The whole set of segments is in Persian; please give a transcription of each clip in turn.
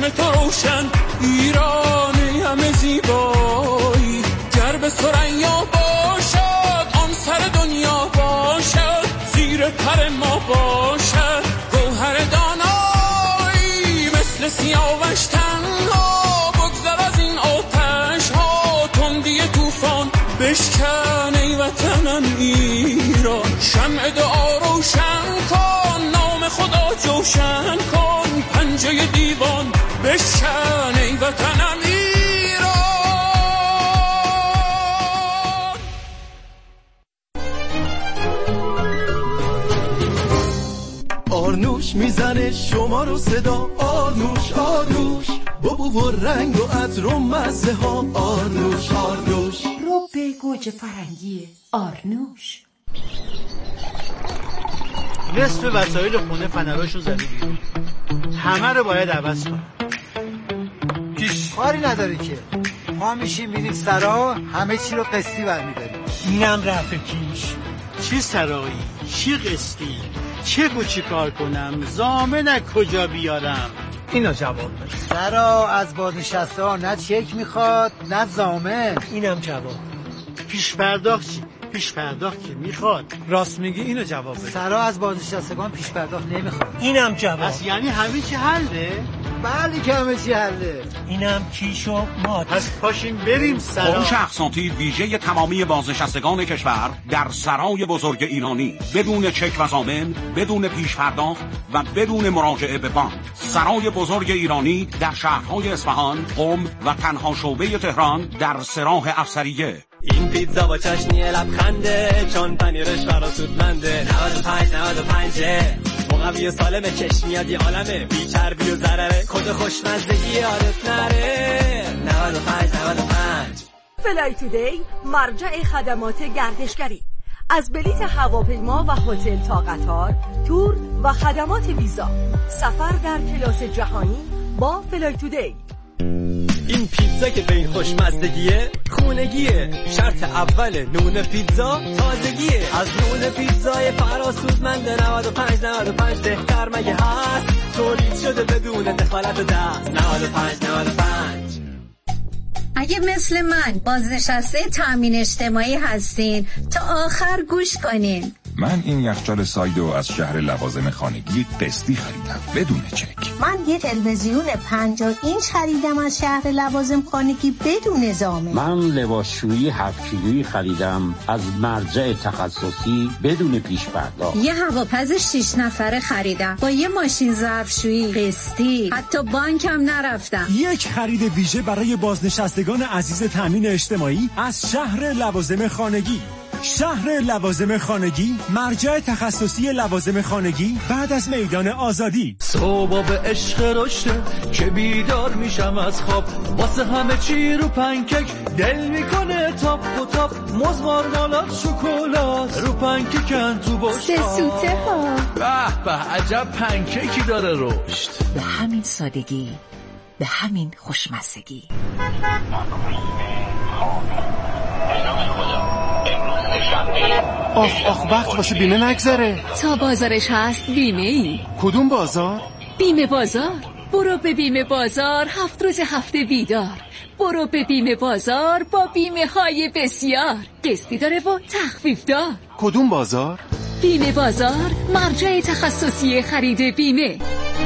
چشم تو روشن، ایرانی همه زیبایی، گر به ثریا باشد آن سر دنیا باشد، زیر پر ما باشد گوهر دانایی، مثل سیاوش تنها بگذر از این آتش ها، تندی طوفان بشکن ای وطنم ایران، شمع دعا روشن کن، نام خدا جوشن کن، پنجه دیوان بشکن ای وطنم ایران. آرنوش میزنه شما رو صدا، آرنوش آرنوش، بابو و رنگ و عطر و مزه ها، آرنوش آرنوش، رو به گوجه فرنگی آرنوش. نصف وسایل خونه فنراشو زدی بیرون، همه رو باید عوض کن. کاری نداره که ما میشیم میریم سرا، همه چی رو قسطی برمیداریم. اینم رفع کیش. چی سرایی؟ چی قسطی؟ چه چی کار کنم؟ ضامن کجا بیارم؟ اینا جواب بده. سرا از بازنشسته ها نه چک میخواد نه ضامن. اینم جواب. پیش پرداخت چی؟ پیش پرداخت که میخواد. راست میگی، اینو جواب بده. سرا از بازنشستگان پیش پرداخت نمیخواد. اینم جواب. پس یعنی همه چی حله؟ بله که همه چی حله. اینم کیشو مات. پس پاشیم بریم سرا. فروش اقساطی ویژه تمامی بازنشستگان کشور در سرای بزرگ ایرانی، بدون چک و ضامن، بدون پیش پرداخت و بدون مراجعه به بانک. سرای بزرگ ایرانی در شهرهای اصفهان، قم و تنها شعبه تهران در سراح افسریه. این پیتزا با چاشنی لبخنده، چون پنیرش فراسودمنده، 95 مقوی سالمه، چشمیاد یه عالمه، بی چربی و ضرره، کد خوشمزگی یادت نره. 95 فلای تودی مرجع خدمات گردشگری، از بلیت هواپیما و هتل تا قطار، تور و خدمات ویزا، سفر در کلاس جهانی با فلای تودی. این پیتزا که به این خوشمزدگیه، خونگیه، شرط اول نون پیتزا تازگیه، از نون پیتزای فراسودمند 95 بهتر مگه هست، تولید شده بدون دخالت دست. 95 اگه مثل من بازنشسته تامین اجتماعی هستین تا آخر گوش کنین. من این یخچال سایدو از شهر لوازم خانگی قسطی خریدم بدون چک. من یه تلویزیون 50 اینچ خریدم از شهر لوازم خانگی بدون ضامن. من لباسشویی 7 کیلویی خریدم از مرجع تخصصی بدون پیش پرداخت. یه هواپز 6 نفره خریدم با یه ماشین ظرفشویی قسطی، حتی بانکم نرفتم. یک خرید ویژه برای بازنشستگان عزیز تامین اجتماعی از شهر لوازم خانگی. شهر لوازم خانگی، مرجع تخصصی لوازم خانگی بعد از میدان آزادی. صبح به عشق رشته که بیدار میشم از خواب، واسه همه چی رو پنکک دل میکنه تاپ و تاپ، موز مارمالاد شکلات رو پنککن تو بشقاب. سه سوته ها، به به عجب پنککی داره رشد. به همین سادگی، به همین خوشمزگی. آخ وقت واسه بیمه نگذره. تا بازارش هست بیمه ای. کدوم بازار؟ بیمه بازار. برو به بیمه بازار 7 روز هفته بیدار. برو به بیمه بازار با بیمه های بسیار، قسطی داره و تخفیف دار. کدوم بازار؟ بیمه بازار، مرجع تخصصی خرید بیمه.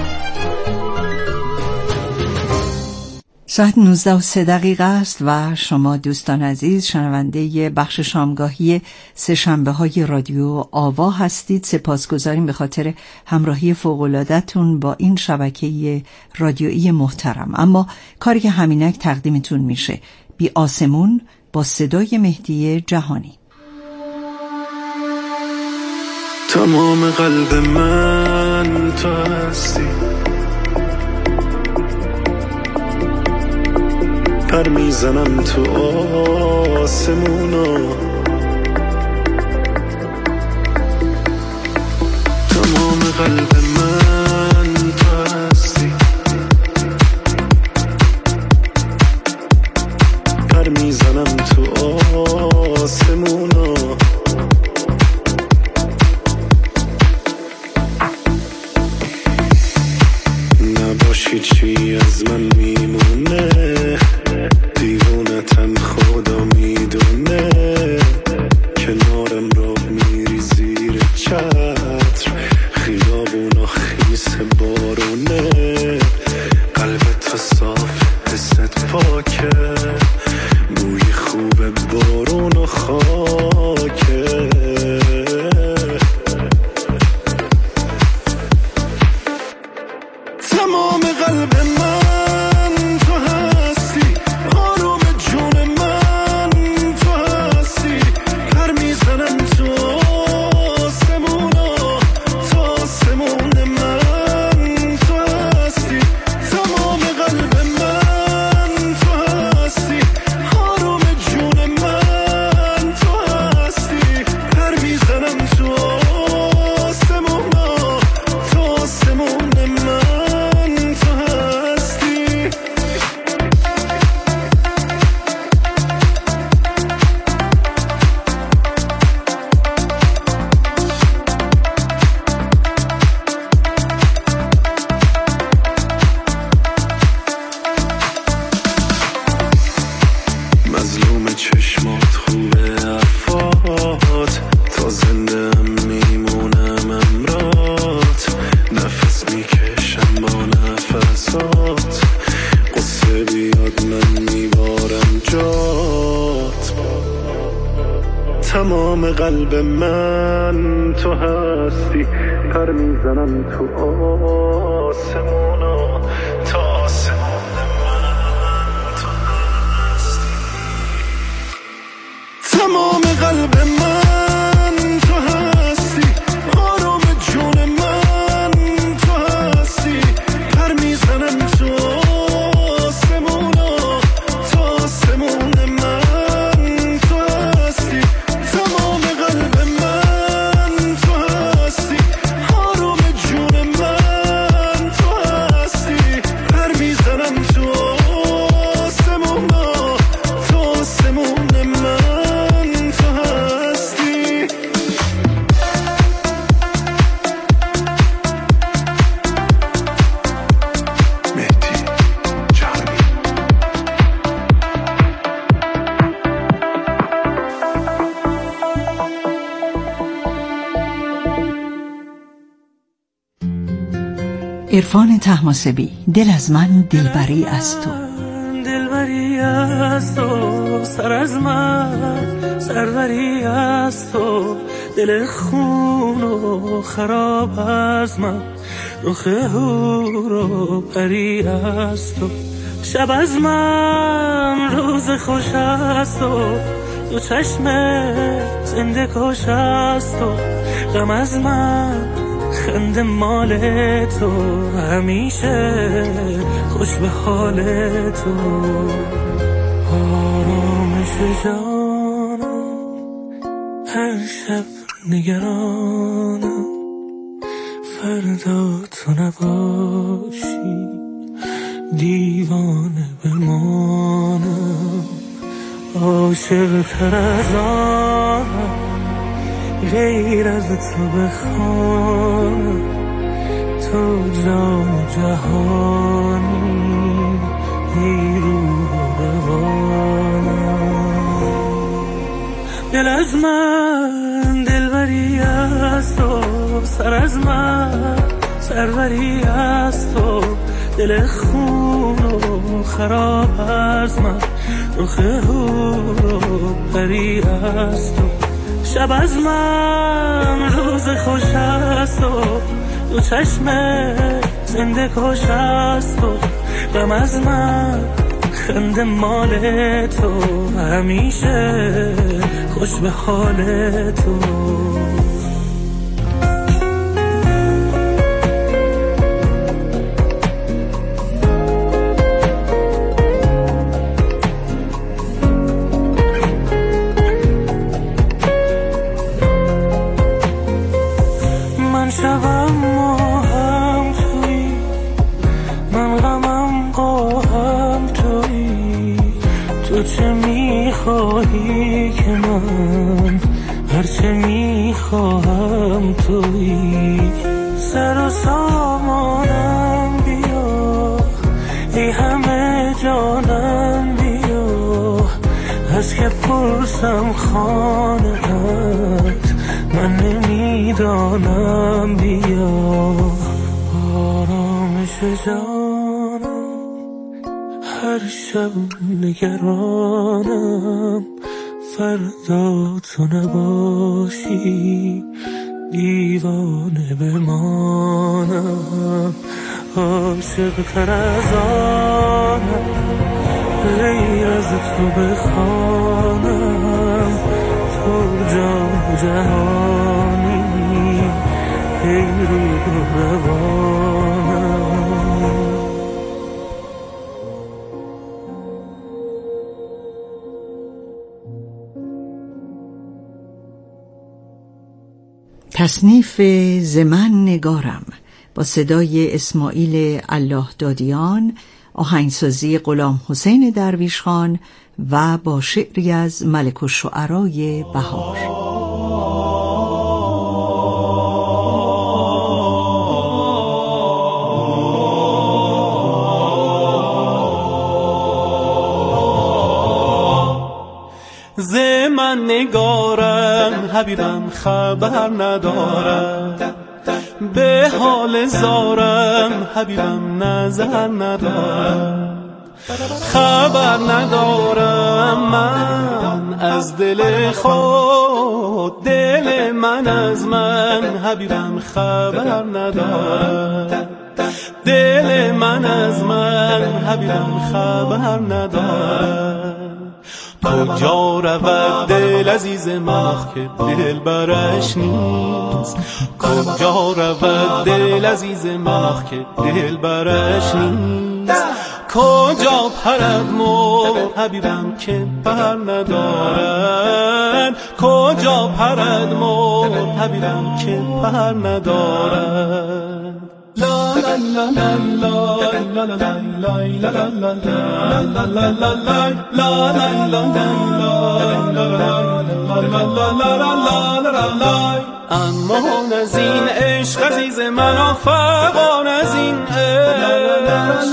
ساعت 19:03 است و شما دوستان عزیز شنونده بخش شامگاهی سه‌شنبه‌های رادیو آوا هستید. سپاسگزاریم به خاطر همراهی فوق‌العاده‌تون با این شبکه رادیویی محترم. اما کاری که همینک تقدیمتون میشه، بی آسمون با صدای مهدی جهانی. تمام قلب من تو هستی، پر میزنم تو آسمونا، تمام قلب من تو هستی، پر میزنم تو آسمونا، نباشی چی از از من میمونه، دیوونتم خدا میدونه، کنارم را میری زیر چتر، خیابونا خیس بارونه، قلبت صاف حست پاکه، بوی خوب بارون و خاکه. تمام قلب من تو هستی، آروم جون من تو هستی، پر میزنم تو آسمونا، تو آسمون من تو هستی. تمام قلب من تو هستی، آروم جون من تو هستی، پر میزنم تو آسمونا، تو آسمون من. مظلوم چشمات خوبه عفات، تا زنده هم میمونم امرات، نفس میکشم با نفسات، قصه بیاد من میبارم جات. تمام قلب من تو هستی، پر میزنم تو آسمونا، تا آسمون من تو هستی. تمام قلب من تو هستی، آروم جون من تو هستی، پر میزنم تو آسمونا، تو آسمون من تو هستی. تمام قلب من تو هستی، آروم جون من تو هستی، پر میزنم تو آسمونا، تو آسمون من تو هستی. مهدی جهانی. عرفان طهماسبی، دل از من دلبری از تو. دلبری از تو، سر از من سروری از تو، دل خون و خراب از من، رخ هور و پری از تو، شب از من روز خوش از تو، دو چشم زنده کش از تو، غم از من خنده مال تو، همیشه خوش به حال تو، آرامش جانم هر شب نگرانم، فردا تو نباشی دیوانه بمانم، عاشق تر از آنم غیر از تو بخوانم، تو جان جهانی ای روح روانم. دل از من دلبری از تو، سر از من سروری از تو، دل خون و خراب از من، رخ هور و پری از تو، شب از من روز خوش از تو، دو چشم زنده کش از تو، غم از من خنده مال تو، همیشه خوش به حال تو. شبم ماهم توی، من غمم قاهم توی، تو چه میخواهی که من هرچه میخواهم توی، سر و سامانم بیا ای همه جانم بیا، از که پرسم خانه‌ات من نمیدانم بیا. آرامش جانم هر شب نگرانم، فردا تو نباشی دیوانه بمانم. عاشق تر از آنم غیر از تو بخوانم، تو جان جهانی ای روح روانم. تصنیف زمن نگارم با صدای اسماعیل الله دادیان، آهنگسازی غلام حسین درویش خان و با شعری از ملک الشعرای بهار. زمن نگارم حبیبم خبر ندارم، به حال زارم حبیبم نظر ندارم. خبر ندارم من از دل خود، دل من از من حبیبم خبر ندارم. دل من از من حبیبم خبر ندارم. کجا رود دل عزیز من که دل برش نیست، کجا رود دل عزیز من که دل برش نیست. کجا پرد مرغ حبیبم که پر ندارد، کجا پرد مرغ حبیبم که پر ندارد. لا لا لا لا لا لا لا لا. امان از این عشق عزیز من، فغان از این عشق.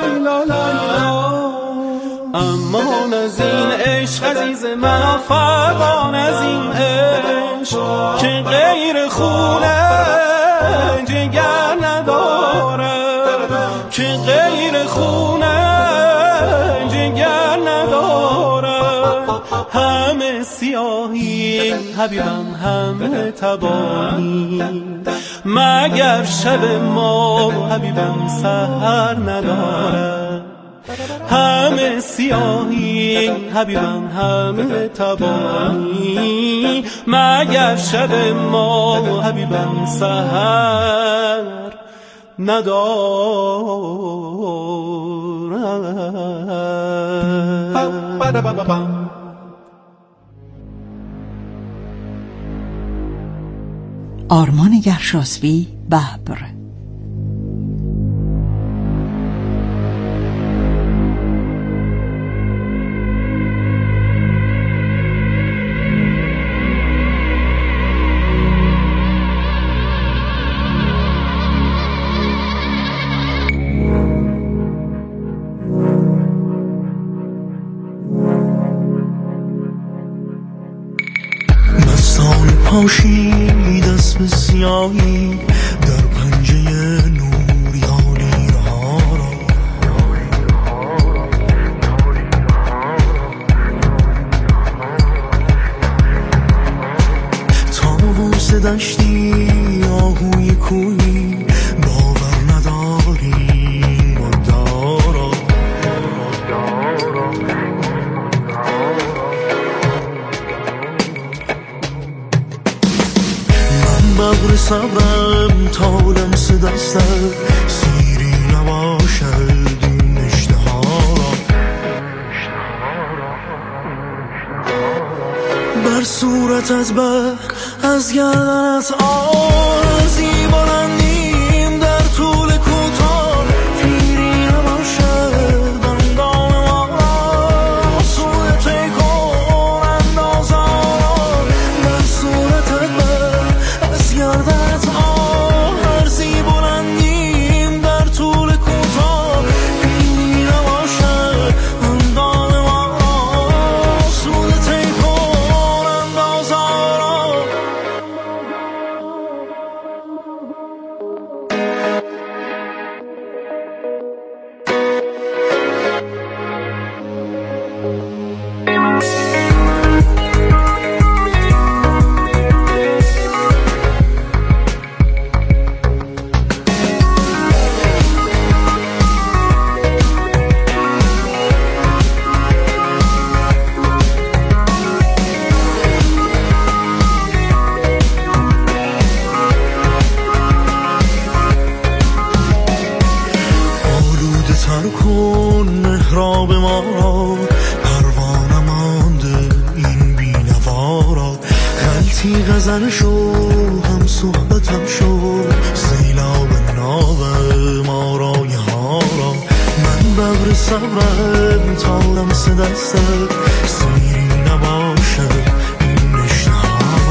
امان از این عشق عزیز من، فغان از این عشق که غیر خونه جگر ندارد، که غیر خونه جگر ندارد. همه سیاهی حبیبم همه تباهی، مگر شب ما حبیبم سحر ندارد. همه سیاهی حبیبم همه تباهی، مگر شب ما حبیبم سحر ندارد. آرمان گرشاسبی، ببر. پاشید از سیاهی در پنجه نوریانی رها را، طاووس دشتی آهوی کویی باور نداریم و دارا. بغر صبرم تا لمس دستت سیری نباشد این اشتها را. بر صورتت بر از گردنت آرزی بلندیم در طول کوتاه، پیری نباشد اندام ما را سوی تکون اندازان. بر صورتت بر از گردنت آرزی بلندیم در طول کوتاه، پیری زن شو هم صحبتم شو سیلاب ناب مارای ها را من ببر صبرم تا لمس دستت سیری نباشد این اشتها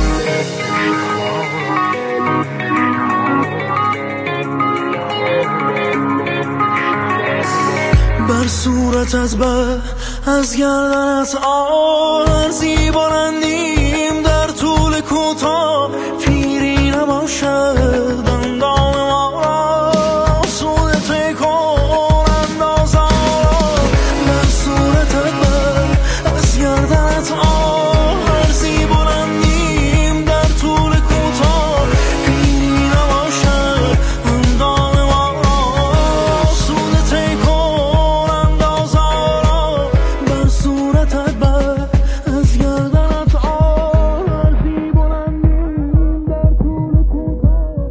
بر صورتت به از گردنت آرزی بلندیم در طول کوتاه پیری نباشد اندام ما را سود تکون اندازا بر صورتت به از گردنت آرزی بلندیم در طول کوتاه پیری نباشد اندام ما را سود تکون اندازا بر صورتت به از گردنت آرزی بلندیم در طول کوتاه.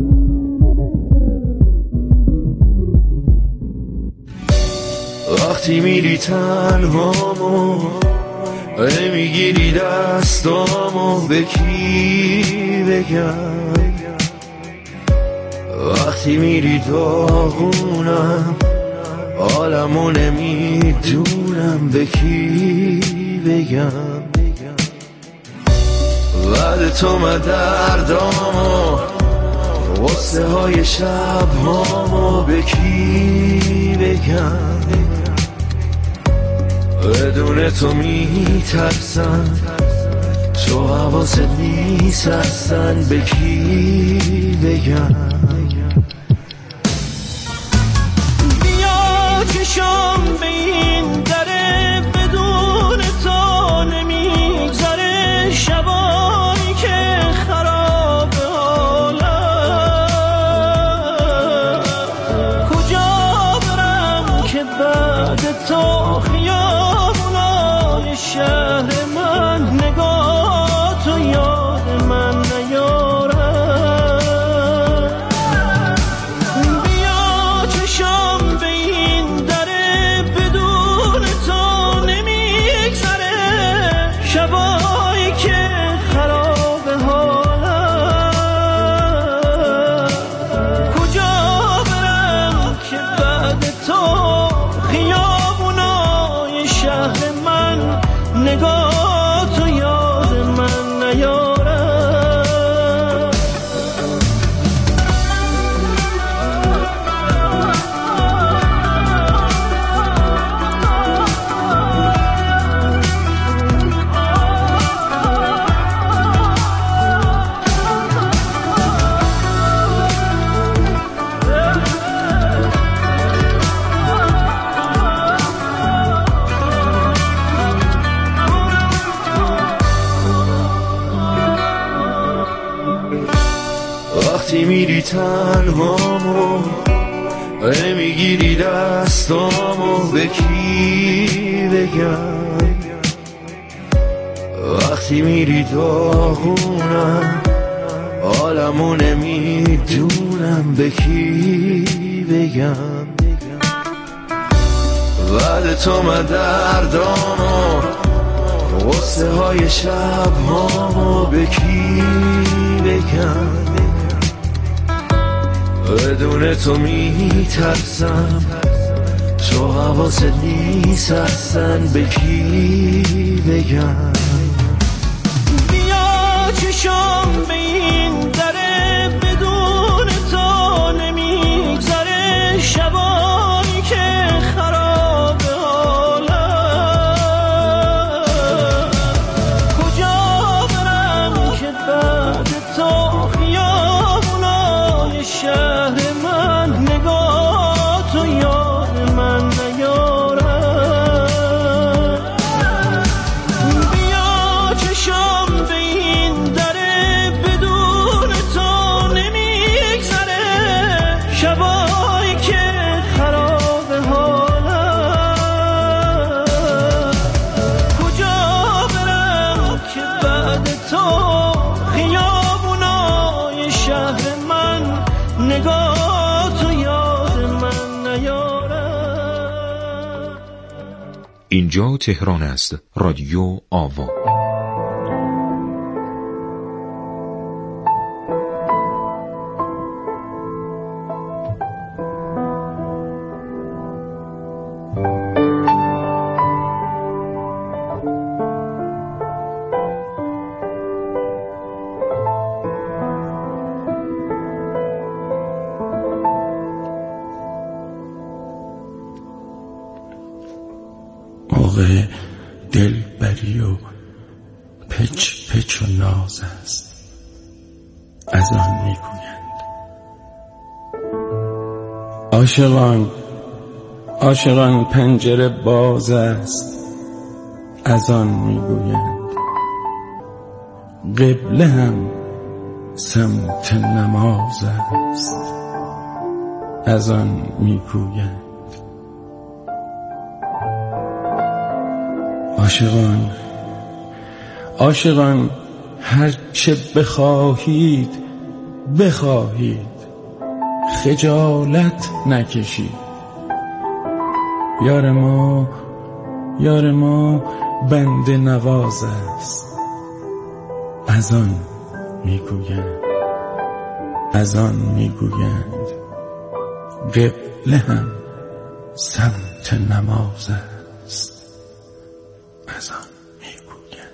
وقتی میری تنهامو میگیری دستامو به کی بگم وقتی میری داغونم عالمو نمیدونم به کی بگم بعد تو من دردامو غصه های شب هامو به کی بگم بدون تو میترسم تو حواست نیست اصلا به کی بگم بیا چشم به این دره بدون تو نمیگذره شبایی که خراب حالم کجا برم که بعد تو خیابونای شهر من نگاه تو یاد من نیاره بیا چشم به این دره بدون تو نمیگذره شبایی که خراب حالم کجا برم که بعد تو خیابونای شهر من نگاه تو یاد من نیاره وقتی میری تنهامو میگیری دستامو به کی بگم وقتی میری داغونم عالمو نمیدونم به کی بگم بعد تو من دردامو غصه های شب هامو به کی بگم بدون تو میترسم تو حواست نیست اصلا به کی بگم بیا چشم به این دره بدون تو نمیگذره شبایی که خراب حالم کجا برم که بعد تو خیابونای شهر من نگاه تو یاد من نیاره بیا چشم به این دره بدون تو نمیگذره شبایی که خراب حالم کجا برم که بعد تو خیابونای شهر من نگاه تو یاد من نیاره. اینجا تهران است. رادیو آوا. دلبری و پچ پچ و ناز است، از آن میگویند. عاشقان پنجره باز است، از آن میگویند. قبله هم سمت نماز است، از آن میگویند. عاشقان هر چه بخواهید خجالت نکشید. یار ما بنده نواز است، از آن میگویند. قبله هم سمت نماز است، از آن میگویند.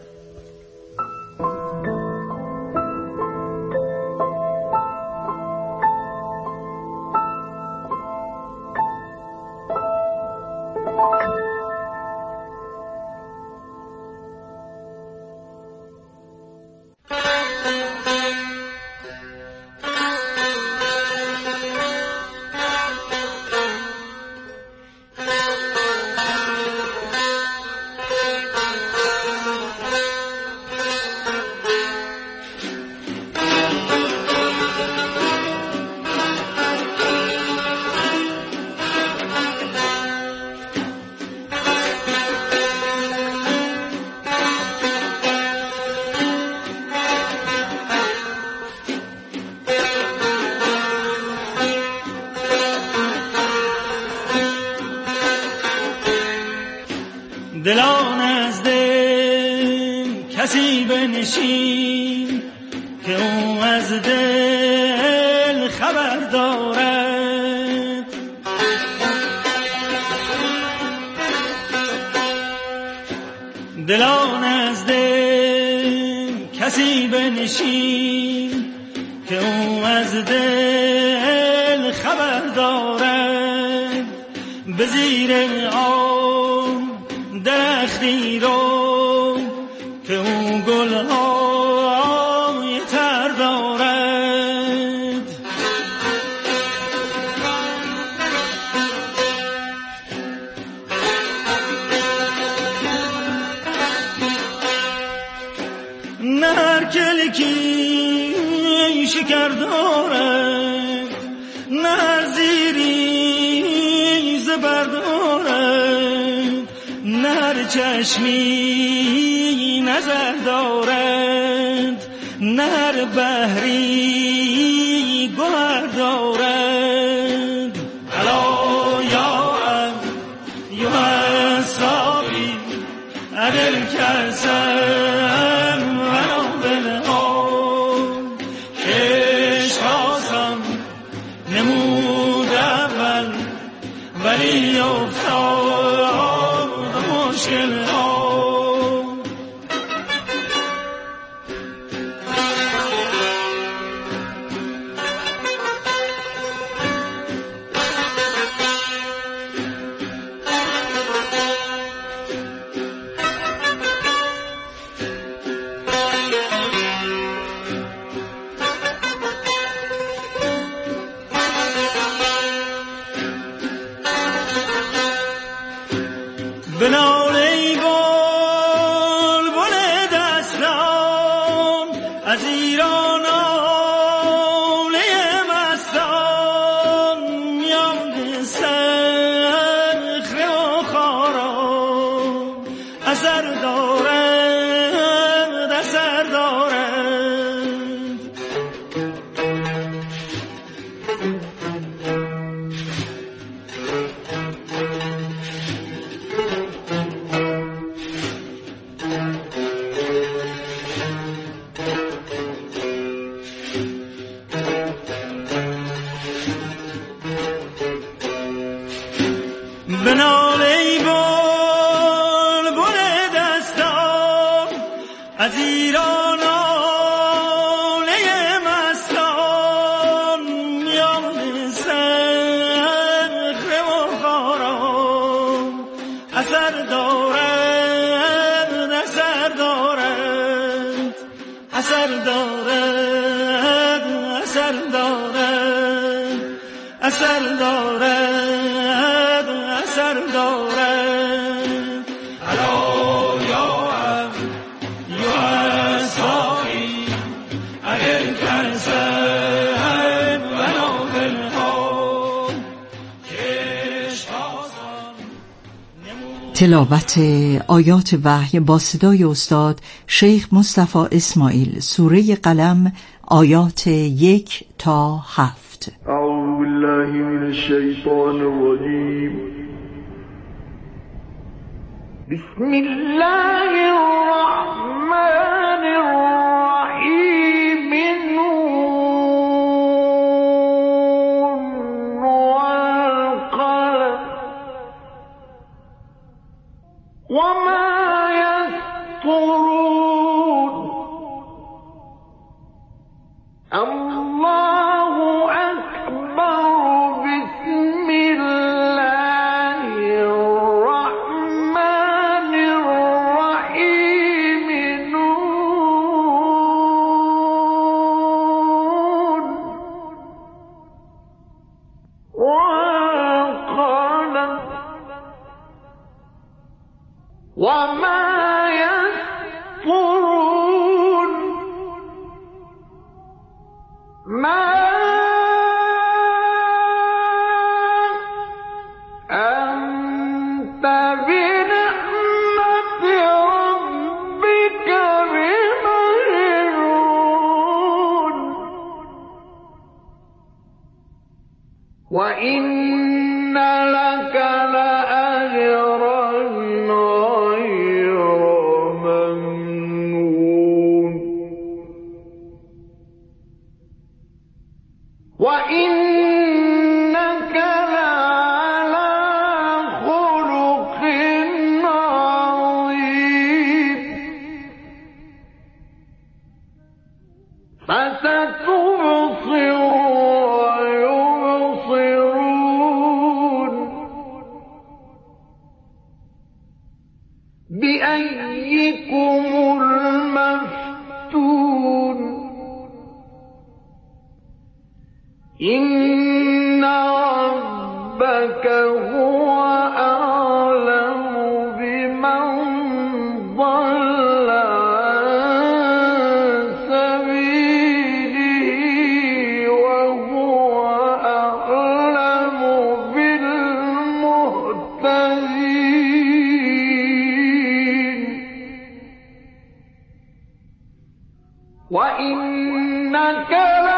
دلان از دل کسی بنشین که او از دل خبر دارد. دلان از دل کسی بنشین که او از دل خبر دارد. به زیر درختی رو که اون گلهای تر دارد. نه هر کلکی شکر دارد، نه هر زیری زبر دارد، نه هر چشمی نظر دارد، نه هر بحری گوهر دارد. الا یا اصحابی ادل کسم ولو بالعام کش خواستم نمود اول ولی افتاد مشکل ها. بنال ای بلبل دستان از ایران آله مستان، میان صخره و خارا اثر دارد، اثر دارد. بنال ای بلبل دستان از ایران آله مستان، میان صخره و خارا اثر دارد، اثر دارد اثر دارد اثر دارد اثر دارد الا یا ساقی اگر کرسد بنا دلها تلاوت آیات وحی با صدای استاد شیخ مصطفی اسماعیل، سوره قلم، آیات 1 تا 7. اعوذ بالله من الشیطان الرجیم. بسم الله الرحمن الرحیم. نون والقلم وما يسطرون. الله أكبر. بسم الله الرحمن الرحيم. نون والقلم وما يسطرون. ما أنت بنعمة ربك بمجنون. وإن لك لأجرا غير ممنون. وإنك لعلى خلق عظيم. فستبصر ويبصرون. بأيكم المفتون. إن ربك هو أعلم بمن ضل عن سبيله وهو أعلم بالمهتدين. وإنك